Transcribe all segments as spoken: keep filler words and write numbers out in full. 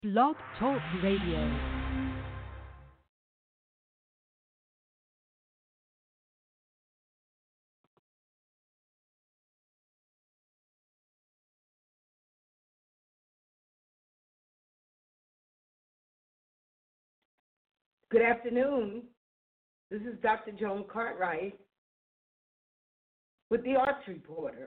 Blog Talk Radio. Good afternoon. This is Doctor Joan Cartwright with the Arts Reporter.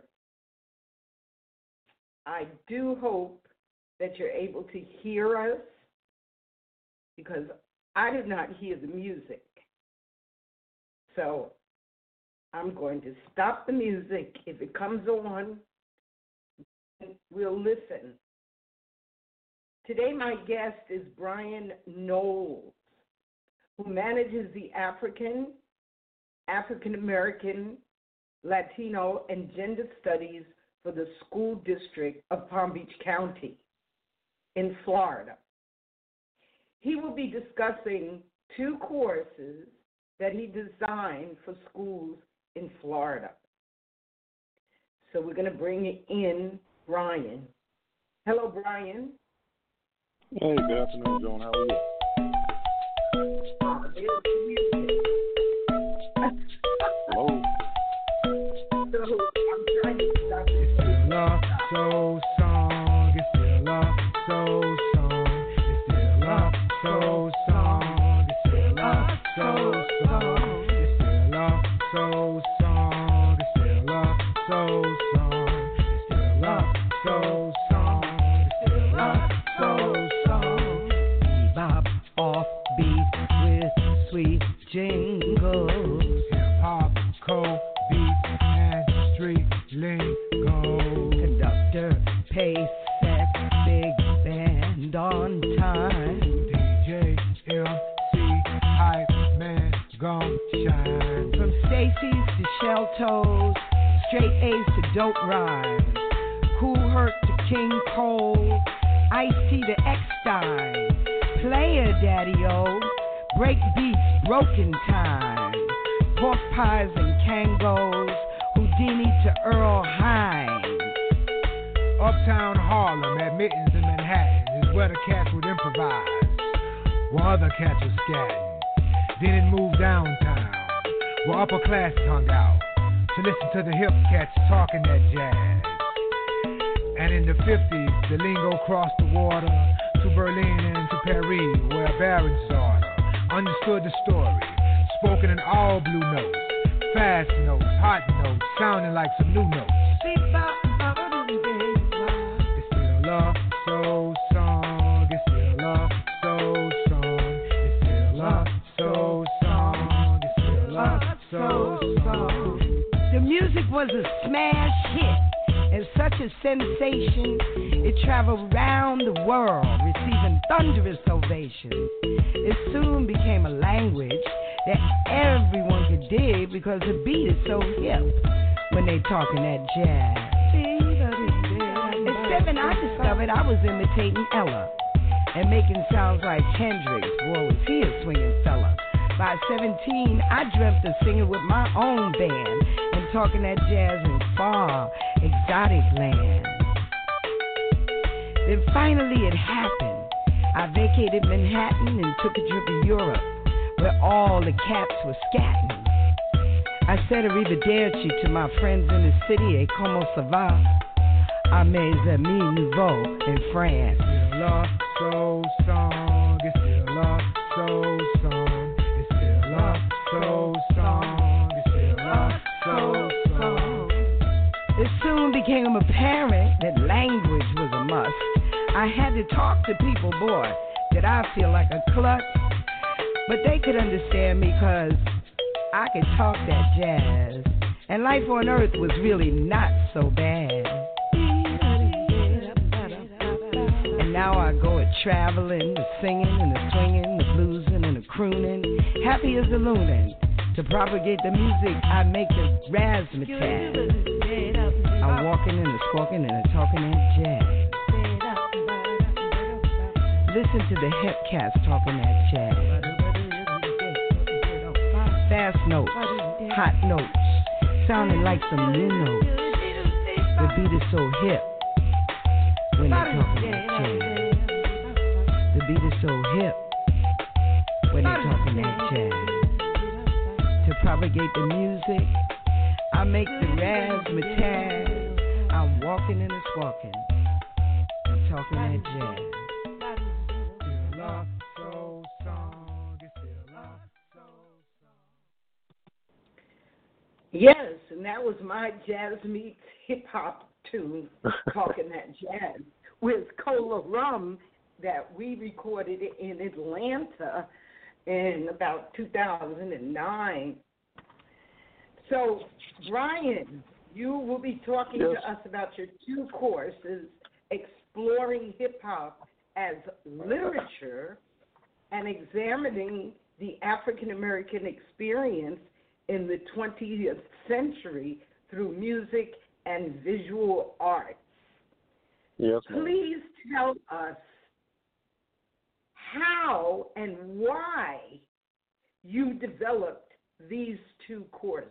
I do hope that you're able to hear us because I did not hear the music. So I'm going to stop the music. If it comes on, we'll listen. Today my guest is Brian Knowles, who manages the African, African American, Latino, and Gender Studies for the School District of Palm Beach County in Florida. He will be discussing two courses that he designed for schools in Florida. So we're going to bring in Brian. Hello, Brian. Hey, good afternoon, Joan. How are you? Oh, there's the music. Hello. So I'm trying to stop this. It's still a soul song. It's still a soul song. It's still a soul song. It's still a soul song. It's still a soul song. It's still a soul song. It's still a soul song. It's still a soul song. Bebop off beat with sweet jingles. Hip hop, cold beat, and street lingo. Conductor, pace set, big band on time. D J, M C, hype man, gon' shine. From Stacy's to Shell Toes, straight A's to dope rhymes. Cool Herc to King Cole, Ice-T to X-Stein. Player Daddy-O, break beats, broken time. Pork pies and Kangos, Houdini to Earl Hines. Uptown Harlem, admittance in Manhattan is where the cats would improvise, while other cats were scatting. Then it moved downtown, where upper classes hung out, to listen to the hip cats talking that jazz. And in the fifties, the lingo crossed the water to Berlin and to Paris, where Baron's daughter understood the story, spoken in all blue notes, fast notes, hot notes, sounding like some new notes. It's still a soul song. It's still a soul song. It's still a soul song. It's still a soul song. The music was a smash hit and such a sensation, it traveled round the world, receiving thunderous ovations. It soon became a language that everyone could dig because the beat is so hip when they talking that jazz. At seven, I discovered I was imitating Ella and making sounds like Hendrix. Boy, was he a swinging fella. By seventeen, I dreamt of singing with my own band and talking that jazz in far, exotic lands. Then finally it happened. I vacated Manhattan and took a trip to Europe, where all the cats were scatting. I said arrivederci to my friends in the city, et comment ça va? À mes amis nouveaux in France. It's still a soul song. It's still a soul song. It's still a soul song. It's still a soul song. It soon became apparent that language was a must. I had to talk to people, boy, did I feel like a klutz. But they could understand me because I could talk that jazz. And life on earth was really not so bad. And now I go a traveling, the singing and the swinging, the bluesing and the crooning, happy as a loonin'. To propagate the music, I make the razzmatazz. I'm walking and a squawking and a talking that jazz. Listen to the hip cats talking that jazz. Fast notes, hot notes, sounding like some new notes. The beat is so hip when they talking that jazz. The beat is so hip when they're talking that jazz. To propagate the music, I make the razzmatazz. I'm walking and it's walking, and talking that jazz. Still a soul song. It's still a soul song. Yes, and that was my jazz meets hip hop tune, talking that jazz, with Cola Rum that we recorded in Atlanta in about two thousand nine. So, Brian, you will be talking Yes. to us about your two courses, Exploring Hip Hop as Literature and Examining the African American Experience in the twentieth Century through Music and Visual Arts. Yes, ma'am. Please tell us how and why you developed these two courses.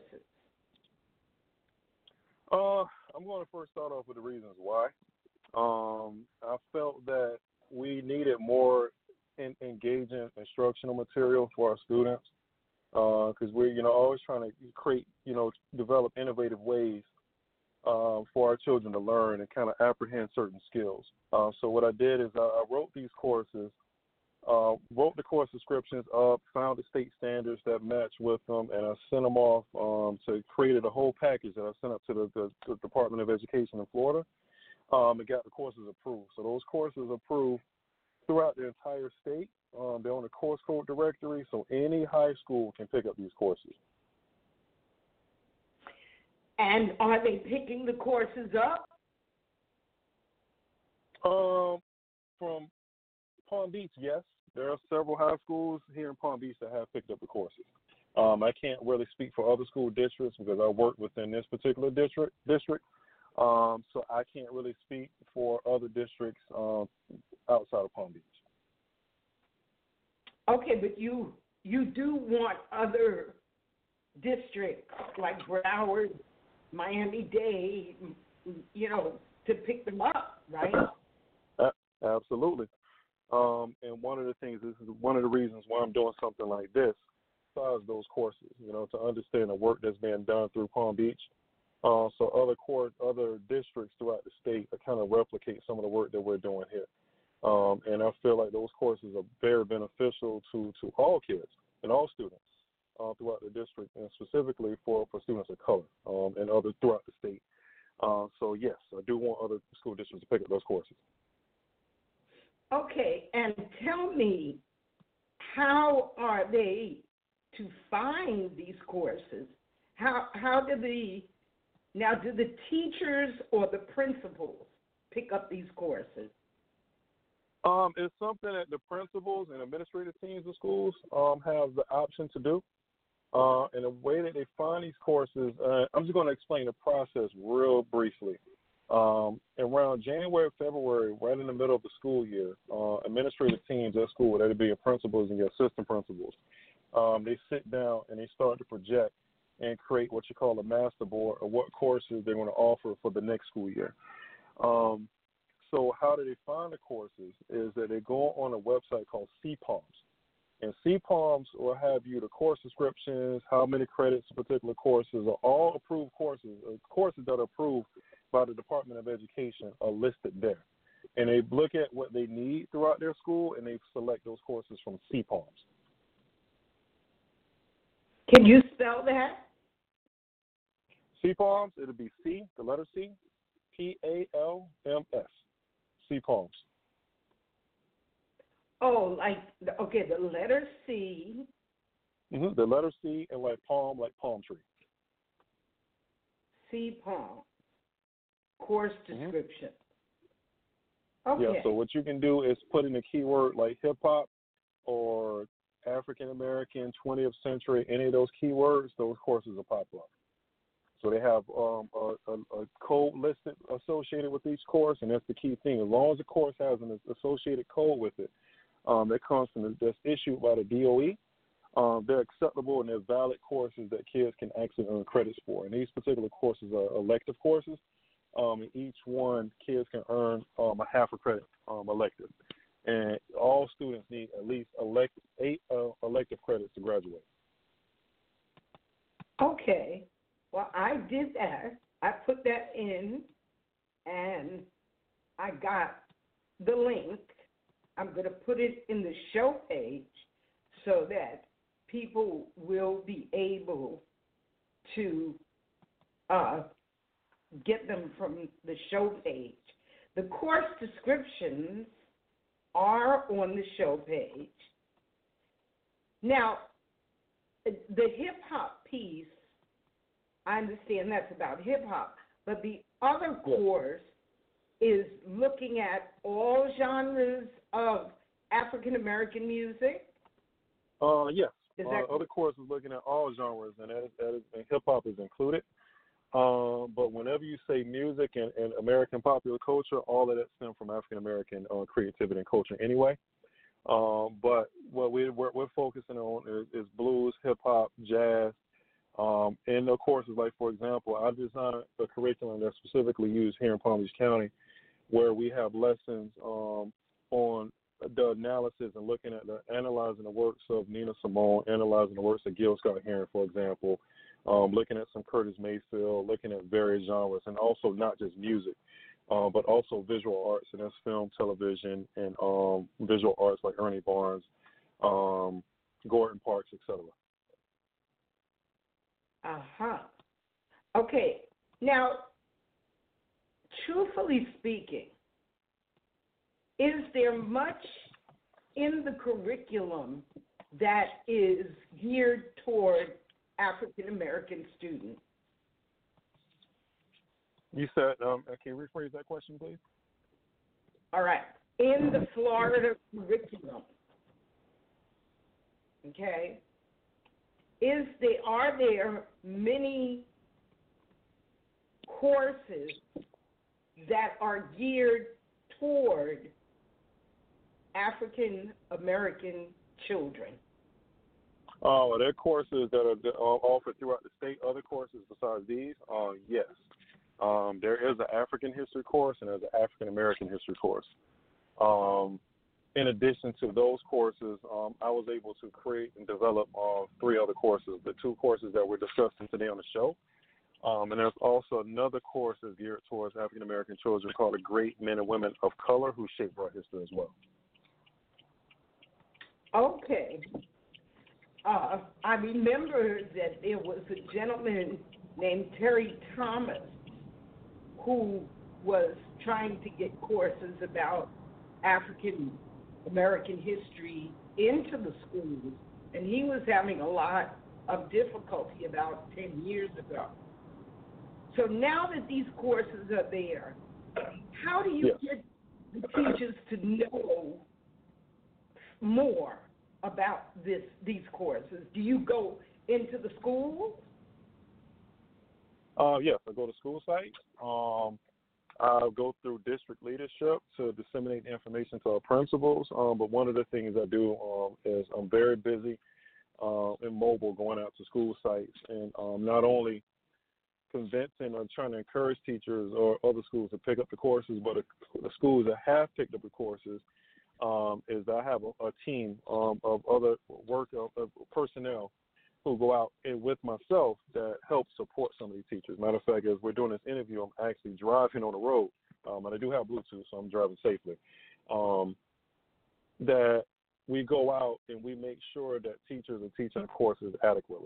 Uh, I'm going to first start off with the reasons why. Um, I felt that we needed more in, engaging instructional material for our students because we're, you know, always trying to create, you know, develop innovative ways uh, for our children to learn and kind of apprehend certain skills. Uh, so what I did is I, I wrote these courses, uh, wrote the course descriptions up, found the state standards that match with them, and I sent them off um, to created a whole package that I sent up to the, the, the Department of Education in Florida. Um, and got the courses approved. So those courses approved throughout the entire state. Um, they're on the course code directory, so any high school can pick up these courses. And are they picking the courses up? Um, from Palm Beach, yes. There are several high schools here in Palm Beach that have picked up the courses. Um, I can't really speak for other school districts because I work within this particular district. district. Um, so I can't really speak for other districts um, outside of Palm Beach. Okay, but you you do want other districts like Broward, Miami-Dade, you know, to pick them up, right? Uh, absolutely. Um, and one of the things, this is one of the reasons why I'm doing something like this, besides those courses, you know, to understand the work that's being done through Palm Beach. Uh, so other court, other districts throughout the state are kind of replicate some of the work that we're doing here. Um, and I feel like those courses are very beneficial to, to all kids and all students uh, throughout the district, and specifically for, for students of color um, and others throughout the state. Uh, so, yes, I do want other school districts to pick up those courses. Okay, and tell me, how are they to find these courses? How how do the now do the teachers or the principals pick up these courses? Um, it's something that the principals and administrative teams of schools um, have the option to do. Uh, and the way that they find these courses, uh, I'm just going to explain the process real briefly. Um, around January, February, right in the middle of the school year, uh, administrative teams at school, that'd be your principals and your assistant principals, um, they sit down and they start to project and create what you call a master board of what courses they're going to offer for the next school year. Um, so how do they find the courses is that they go on a website called C PALMS. And C PALMS will have you the course descriptions, how many credits a particular courses are all approved courses, uh, courses that are approved by the Department of Education are listed there. And they look at what they need throughout their school, and they select those courses from C PALMS. Can you spell that? C PALMS, it'll be C, the letter C, P A L M S, C PALMS. Oh, like, okay, the letter C. Mm-hmm. The letter C and like palm, like palm tree. C palm. Course Mm-hmm. description. Okay. Yeah, so what you can do is put in a keyword like hip-hop or African American, twentieth century, any of those keywords, those courses will pop up. So they have um, a, a, a code listed associated with each course, and that's the key thing. As long as the course has an associated code with it, um, that comes from the, that's issued by the D O E, um, they're acceptable and they're valid courses that kids can actually earn credits for. And these particular courses are elective courses. Um, and each one, kids can earn um, a half a credit um, elective. and all students need at least elect, eight uh, elective credits to graduate. Okay. Well, I did that. I put that in, and I got the link. I'm going to put it in the show page so that people will be able to uh, get them from the show page. The course descriptions are on the show page. Now, the hip-hop piece, I understand that's about hip-hop, but the other course is looking at all genres of African-American music? Uh, yes. Is uh, that other course is looking at all genres, and, that is, that is, and hip-hop is included. Um, but whenever you say music and, and American popular culture, all of that stems from African-American uh, creativity and culture anyway. Um, but what we, we're, we're focusing on is, is blues, hip-hop, jazz, um, and of course, like, for example, I designed a curriculum that's specifically used here in Palm Beach County where we have lessons um, on the analysis and looking at the analyzing the works of Nina Simone, analyzing the works of Gil Scott-Heron, for example, um, looking at some Curtis Mayfield, looking at various genres, and also not just music. Uh, but also visual arts, and that's film, television, and um, visual arts like Ernie Barnes, um, Gordon Parks, et cetera. Uh-huh. Okay. Now, truthfully speaking, is there much in the curriculum that is geared toward African American students? You said, um, can you rephrase that question, please? All right. In the Florida curriculum, okay, is there, are there many courses that are geared toward African American children? Oh, uh, there are courses that are offered throughout the state. Other courses besides these, uh, yes. Um, there is an African history course and there's an African American history course. Um, in addition to those courses, um, I was able to create and develop uh, three other courses, the two courses that we're discussing today on the show. Um, and there's also another course that's geared towards African American children called The Great Men and Women of Color Who Shaped Our History as well. Okay. Uh, I remember that there was a gentleman named Terry Thomas who was trying to get courses about African American history into the schools, and he was having a lot of difficulty about ten years ago. So now that these courses are there, how do you yes. get the teachers to know more about this these courses? Do you go into the schools? Uh, yes, I go to school sites. Um, I go through district leadership to disseminate information to our principals. Um, but one of the things I do um, is I'm very busy uh, and mobile going out to school sites and um, not only convincing or trying to encourage teachers or other schools to pick up the courses, but the schools that have picked up the courses um, is that I have a, a team um, of other work of, of personnel who go out and with myself that help support some of these teachers. Matter of fact, as we're doing this interview, I'm actually driving on the road, um, and I do have Bluetooth, so I'm driving safely. Um, that we go out and we make sure that teachers are teaching the courses adequately.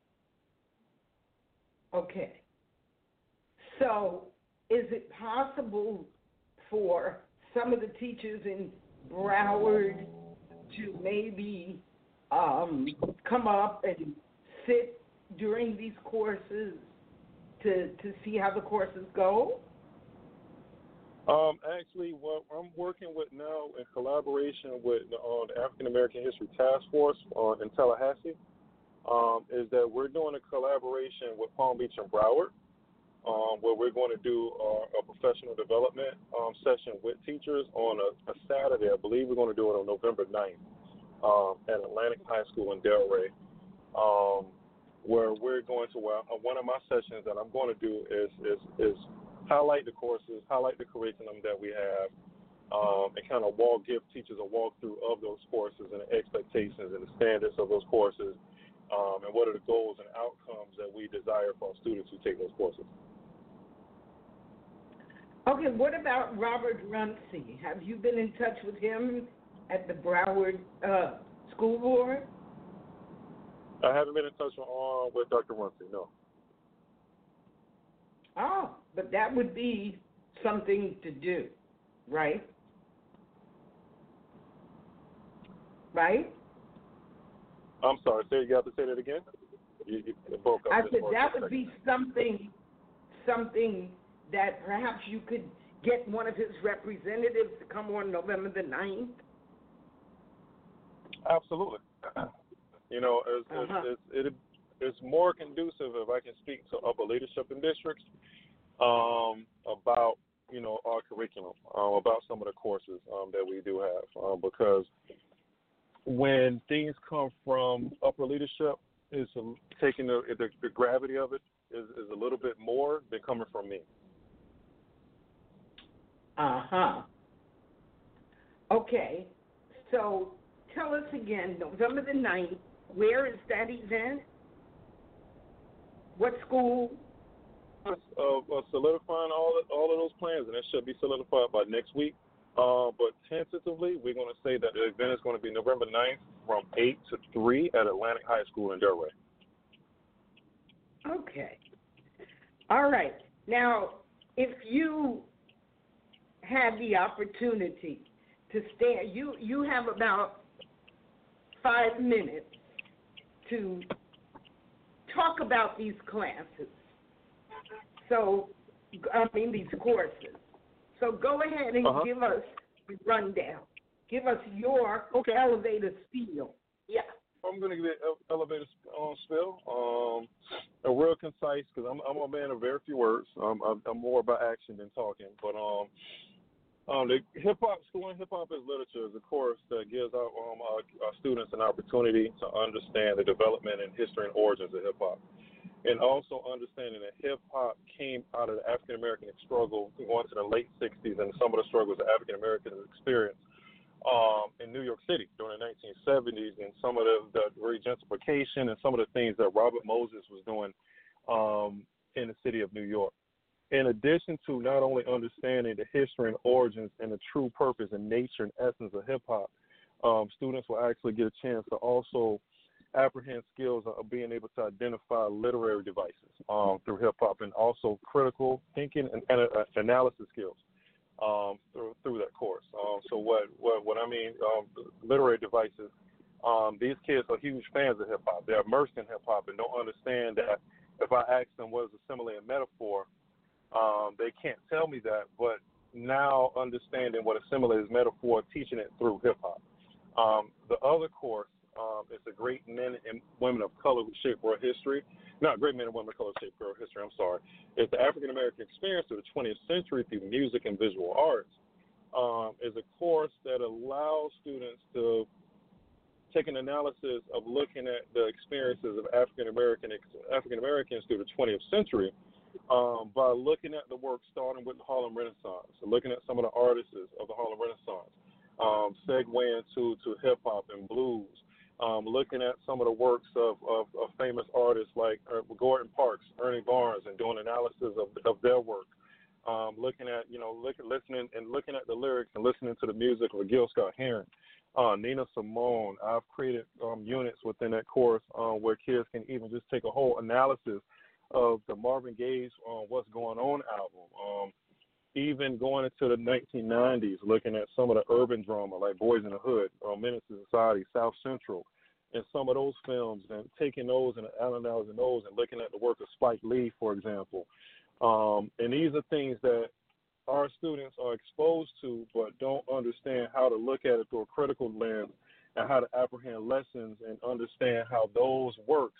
Okay. So is it possible for some of the teachers in Broward to maybe um, come up and sit during these courses to to see how the courses go? Um, actually, what I'm working with now in collaboration with uh, the African American History Task Force uh, in Tallahassee um, is that we're doing a collaboration with Palm Beach and Broward, um, where we're going to do uh, a professional development um, session with teachers on a, a Saturday. I believe we're going to do it on November ninth um, at Atlantic High School in Delray, um, where we're going to, well, uh, one of my sessions that I'm going to do is is, is highlight the courses, highlight the curriculum that we have, um, and kind of walk, give teachers a walkthrough of those courses and the expectations and the standards of those courses, um, and what are the goals and outcomes that we desire for our students who take those courses. Okay, what about Robert Rumsey? Have you been in touch with him at the Broward uh, School Board? I haven't been in touch uh, with Doctor Rumsey, no. Oh, but that would be something to do, right? Right? I'm sorry, say you have to say that again? You, you broke up I just said for a that second. would be something, something that perhaps you could get one of his representatives to come on November the ninth. Absolutely. You know, it's, Uh-huh. it's, it's, it, it's more conducive if I can speak to upper leadership in districts um, about, you know, our curriculum, um, about some of the courses um, that we do have, um, because when things come from upper leadership, is taking the, the the gravity of it is, is a little bit more than coming from me. Uh-huh. Okay, so tell us again, November the ninth, where is that event? What school? Uh, uh, solidifying all of, all of those plans, and that should be solidified by next week. Uh, but tentatively, we're going to say that the event is going to be November ninth from eight to three at Atlantic High School in Delray. Okay. All right. Now, if you had the opportunity to stay, you, you have about five minutes to talk about these classes. So, I mean, these courses. So go ahead and uh-huh. give us the rundown. Give us your okay. elevator spiel. Yeah. I'm going to give you an elevator uh, spiel, um, a real concise, because I'm, I'm a man of very few words. Um, I'm, I'm more about action than talking. But um, um, the hip-hop, schooling hip-hop as literature is a course that gives our, um, our, our students an opportunity to understand the development and history and origins of hip-hop. And also understanding that hip-hop came out of the African-American struggle going to the late sixties and some of the struggles that African-Americans experienced um, in New York City during the nineteen seventies, and some of the, the regentrification and some of the things that Robert Moses was doing um, in the city of New York. In addition to not only understanding the history and origins and the true purpose and nature and essence of hip-hop, um, students will actually get a chance to also apprehend skills of being able to identify literary devices um, through hip-hop, and also critical thinking and, and uh, analysis skills um, through through that course. Um, so what, what what I mean, um, literary devices, um, these kids are huge fans of hip-hop. They're immersed in hip-hop and don't understand that if I ask them what is a simile and metaphor, um, they can't tell me that, but now understanding what a simile is, metaphor, teaching it through hip-hop. Um, the other course Um, it's a great men and women of color who shape world history. Not great men and women of color who shape world history, I'm sorry. It's the African American experience through the twentieth century through music and visual arts. Um, is a course that allows students to take an analysis of looking at the experiences of African American African Americans through the twentieth century um, by looking at the work starting with the Harlem Renaissance, and looking at some of the artists of the Harlem Renaissance, um, segueing to, to hip-hop and blues. Um, looking at some of the works of, of, of famous artists like uh, Gordon Parks, Ernie Barnes, and doing analysis of, of their work. Um, looking at, you know, look, listening and looking at the lyrics and listening to the music of Gil Scott-Heron, uh, Nina Simone. I've created um, units within that course um, where kids can even just take a whole analysis of the Marvin Gaye's uh, What's Going On album. Um, even going into the nineteen nineties, looking at some of the urban drama like Boys in the Hood, or Menace to Society, South Central, and some of those films, and taking those and analyzing those and looking at the work of Spike Lee, for example. Um, and these are things that our students are exposed to but don't understand how to look at it through a critical lens and how to apprehend lessons and understand how those works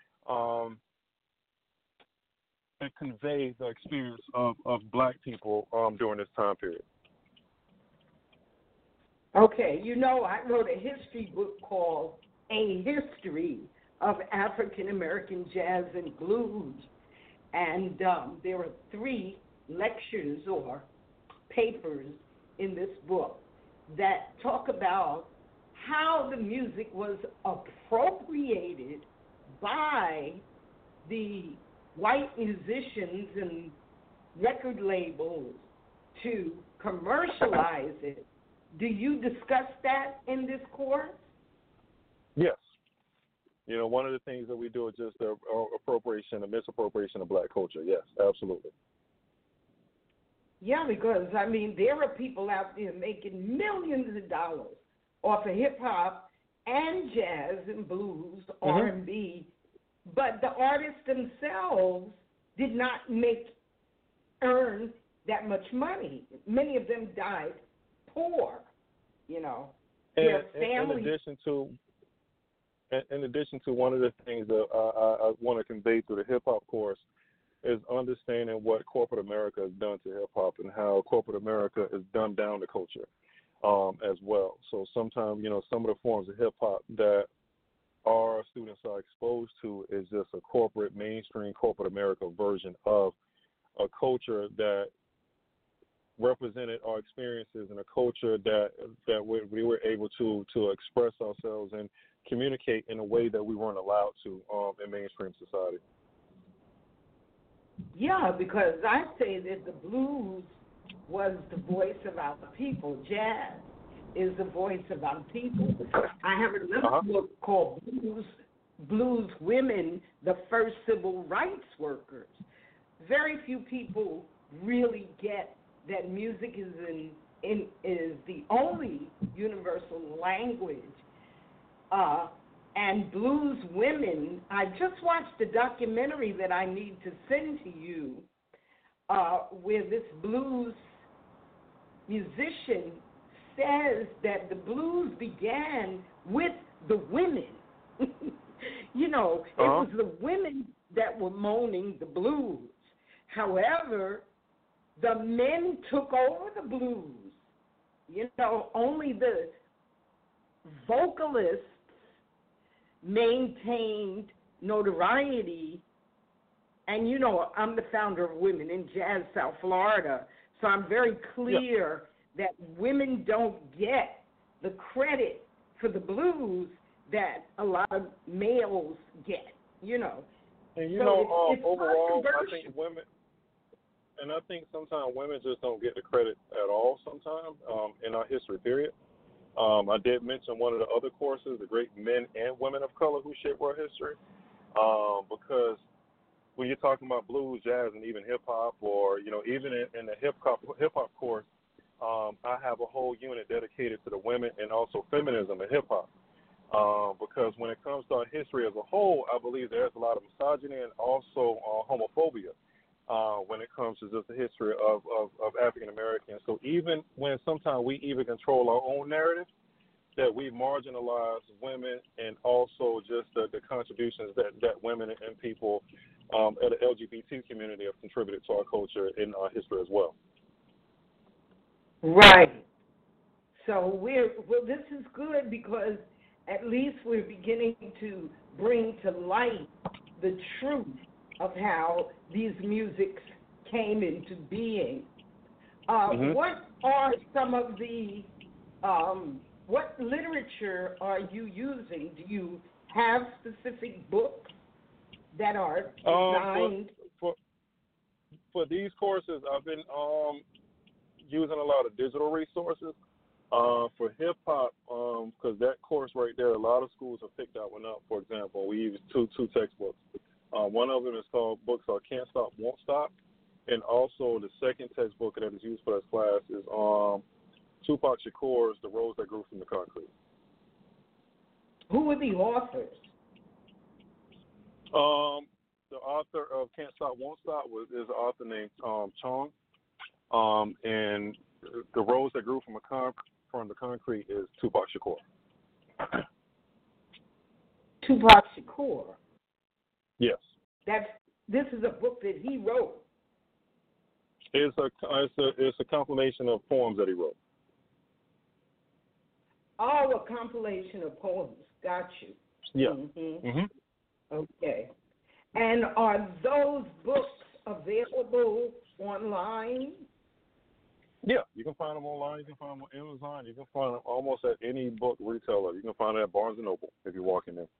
um, and convey the experience of, of black people um, during this time period. Okay, you know, I wrote a history book called A History of African American Jazz and Blues, and um, there are three lectures or papers in this book that talk about how the music was appropriated by the white musicians and record labels to commercialize it. Do you discuss that in this course? Yes. You know, one of the things that we do is just the uh, appropriation, the misappropriation of black culture. Yes, absolutely. Yeah, because, I mean, there are people out there making millions of dollars off of hip-hop and jazz and blues, mm-hmm. R and B, but the artists themselves did not make, earn that much money. Many of them died poor, you know. And, Their families. In addition to, in addition to one of the things that I, I, I want to convey through the hip-hop course is understanding what corporate America has done to hip-hop and how corporate America has dumbed down the culture um, as well. So sometimes, you know, some of the forms of hip-hop that our students are exposed to is just a corporate, mainstream corporate America version of a culture that represented our experiences and a culture that that we, we were able to to express ourselves and communicate in a way that we weren't allowed to um, in mainstream society. Yeah, because I say that the blues was the voice of our people. Jazz is the voice of our people. I have another uh-huh. book called Blues, Blues Women, the First Civil Rights Workers. Very few people really get that music is in, in is the only universal language. Uh, and blues women, I just watched a documentary that I need to send to you uh, where this blues musician says that the blues began with the women. You know, uh-huh. It was the women that were moaning the blues. However, the men took over the blues. You know, only the vocalists maintained notoriety. And, you know, I'm the founder of Women in Jazz South Florida, so I'm very clear yep. that women don't get the credit for the blues that a lot of males get, you know. And, you so know, it's, um, it's overall, I think women, and I think sometimes women just don't get the credit at all sometimes um, in our history period. Um, I did mention one of the other courses, the great men and women of color who shaped our history, um, because when you're talking about blues, jazz, and even hip-hop, or, you know, even in, in the hip-hop hip-hop course, um, I have a whole unit dedicated to the women and also feminism in hip-hop. Um, because when it comes to our history as a whole, I believe there's a lot of misogyny and also uh, homophobia uh, when it comes to just the history of, of, of African Americans. So even when sometimes we even control our own narrative, that we marginalize women and also just the, the contributions that, that women and people um, at the L G B T community have contributed to our culture in our history as well. Right. So we're well. This is good because at least we're beginning to bring to light the truth of how these musics came into being. Uh, mm-hmm. What are some of the, um, what literature are you using? Do you have specific books that are designed? Um, for, for, for these courses, I've been um, using a lot of digital resources. Uh, for hip-hop, because um, that course right there, a lot of schools have picked that one up. For example, we use two two textbooks. Uh, one of them is called books uh, Can't Stop, Won't Stop. And also the second textbook that is used for this class is um, Tupac Shakur's The Rose That Grew from the Concrete. Who are the authors? Um, the author of Can't Stop, Won't Stop was, is an author named um, Chong. Um, and The Rose That Grew from a Con- from the Concrete is Tupac Shakur. Tupac Shakur. Yes. That's this is a book that he wrote. It's a it's a it's a compilation of poems that he wrote. Oh, a compilation of poems. Got you. Yeah. Mm-hmm. Mm-hmm. Okay. And are those books available online? Yeah, you can find them online. You can find them on Amazon. You can find them almost at any book retailer. You can find it at Barnes and Noble if you walk in there.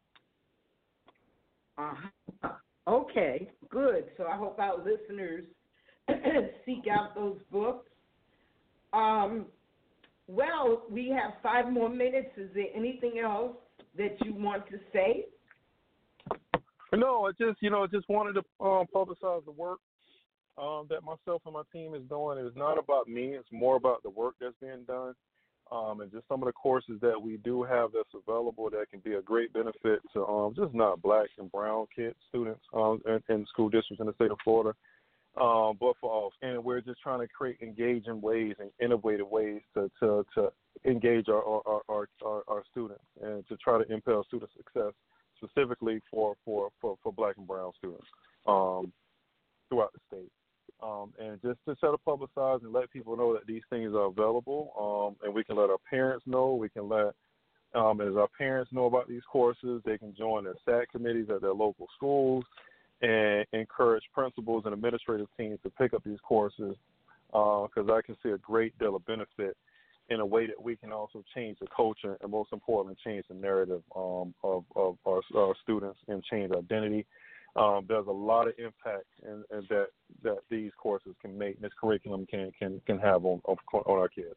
Uh-huh. Okay, good. So I hope our listeners seek out those books. Um, well, we have five more minutes. Is there anything else that you want to say? No, I just, you know, just wanted to um, publicize the work um, that myself and my team is doing. It's not about me. It's more about the work that's being done. Um, and just some of the courses that we do have that's available that can be a great benefit to um, just not black and brown kids, students um, in, in school districts in the state of Florida, um, but for all. And we're just trying to create engaging ways and innovative ways to to, to engage our our, our, our our students and to try to impel student success, specifically for, for, for, for black and brown students um, throughout the state. Um, and just to try to publicize and let people know that these things are available, um, and we can let our parents know. We can let, um, as our parents know about these courses, they can join their S A C committees at their local schools and encourage principals and administrative teams to pick up these courses because uh, I can see a great deal of benefit in a way that we can also change the culture and, most importantly, change the narrative um, of, of our, our students and change identity. Um, there's a lot of impact in, in that that these courses can make, this curriculum can can, can have on, on our kids.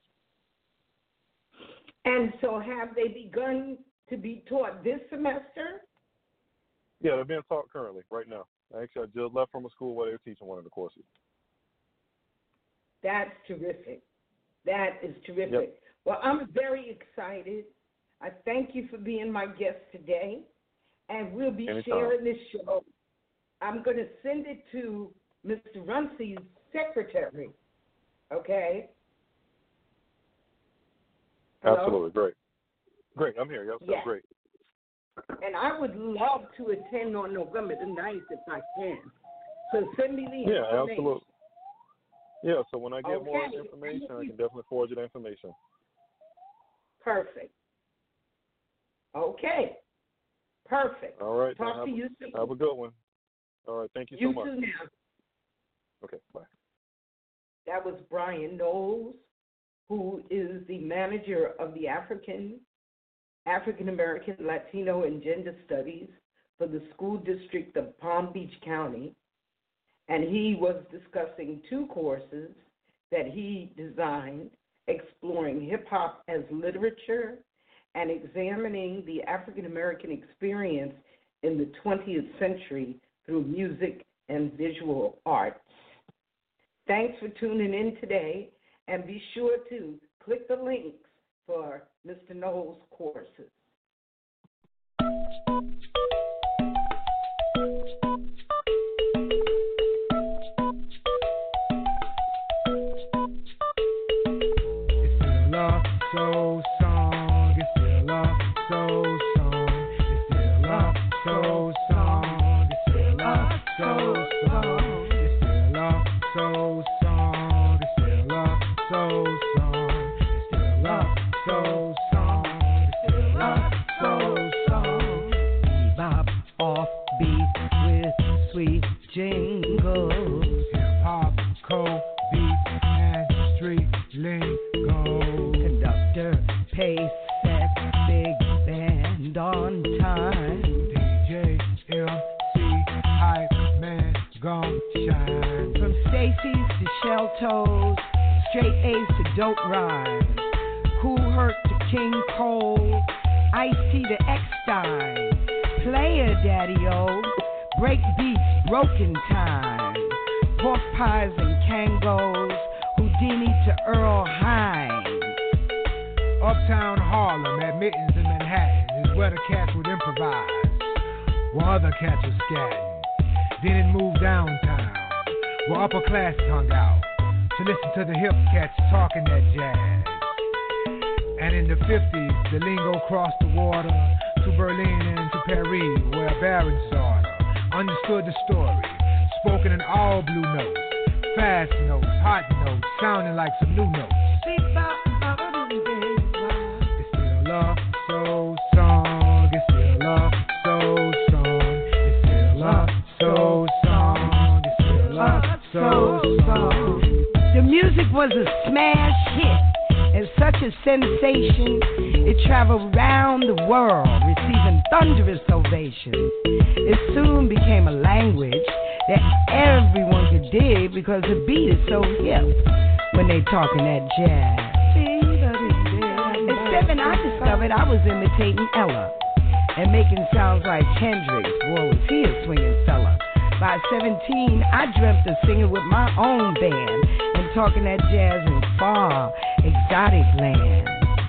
And so have they begun to be taught this semester? Yeah, they're being taught currently, right now. Actually, I just left from a school where they were teaching one of the courses. That's terrific. That is terrific. Yep. Well, I'm very excited. I thank you for being my guest today. And we'll be Anytime. sharing this show. I'm going to send it to Mister Runcie's secretary, okay? Hello? Absolutely. Great. Great. I'm here. Yes, yes. That's great. And I would love to attend on November the ninth if I can. So send me the yeah, information. Yeah, absolutely. Yeah, so when I get okay. more information, I can definitely forward you the information. Perfect. Okay. Perfect. All right. Talk have, to you soon. Have a good one. All right. Thank you, you so much. You too now. Okay. Bye. That was Brian Knowles, who is the manager of the African, African American, Latino, and Gender Studies for the School District of Palm Beach County. And he was discussing two courses that he designed, exploring hip-hop as literature and examining the African American experience in the twentieth century through music and visual arts. Thanks for tuning in today, and be sure to click the links for Mister Knowles' courses. Soul song, it's still a soul song, it's still a soul song, it's still a soul song, it's still a soul song, it's still a soul song, it's still a soul song, it's still a soul song. Bebop off beat with sweet jingles, hip hop, cold beat, and street lingo. Pace set, big band on time. D J, M C, hype man, gon' shine. From Stacy's to Shell Toes, straight A's to dope rhymes. Kool Herc to King Cole, Ice-T to X-Stein. Player Daddy-O, break beats, broken time. Pork pies and Kangos, Houdini to Earl Hines. Uptown Harlem, at Mittens in Manhattan, is where the cats would improvise, while other cats were scatting. Then it moved downtown, where upper classes hung out, to listen to the hip cats talking that jazz. And in the fifties, the lingo crossed the water, to Berlin and to Paris, where Baron's daughter understood the story, spoken in all blue notes, fast notes, hot notes, sounding like some new notes. Soul song, it's still a soul song, it's still a soul song, it's still a soul song. The music was a smash such a sensation, it traveled round the world, receiving thunderous ovations. It soon became a language that everyone could dig because the beat is so hip when they talking that jazz. At seven, I discovered I was imitating Ella and making sounds like Hendrix. Boy, was he a swinging fella. By seventeen, I dreamt of singing with my own band and talking that jazz in far, exotic lands.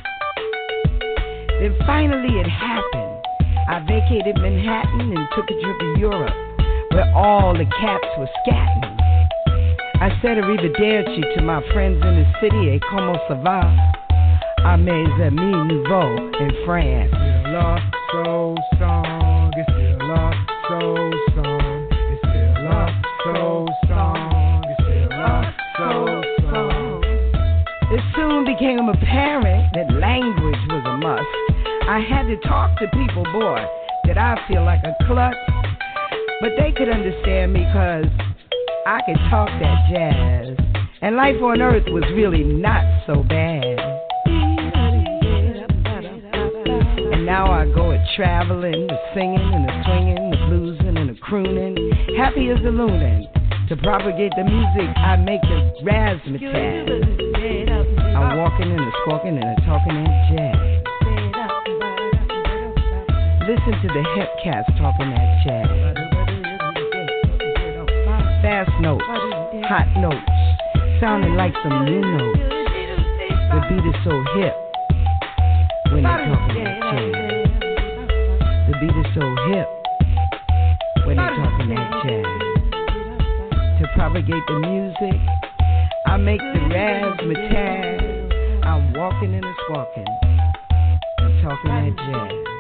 Then finally it happened. I vacated Manhattan and took a trip to Europe, where all the cats were scatting. I said arrivederci to my friends in the city, et comment ça va? À mes amis nouveaux in France. Still a soul song, it's still a soul song, it's still a soul song, it's still a soul song. It soon became apparent that language was a must. I had to talk to people, boy, did I feel like a klutz. But they could understand me cause I could talk that jazz. And life on earth was really not so bad. And now I go a traveling, the singing and the swinging, the bluesing and the crooning, happy as a loonin'. To propagate the music, I make the razzmatazz. I'm walking and a squawking and a talking that jazz. Listen to the hip cats talking that jazz. Fast notes, hot notes, sounding like some new notes. The beat is so hip when they're talking that jazz. The beat is so hip when they're talking that jazz. To propagate the music, I make the razzmatazz. I'm walking and a squawking and talking that jazz.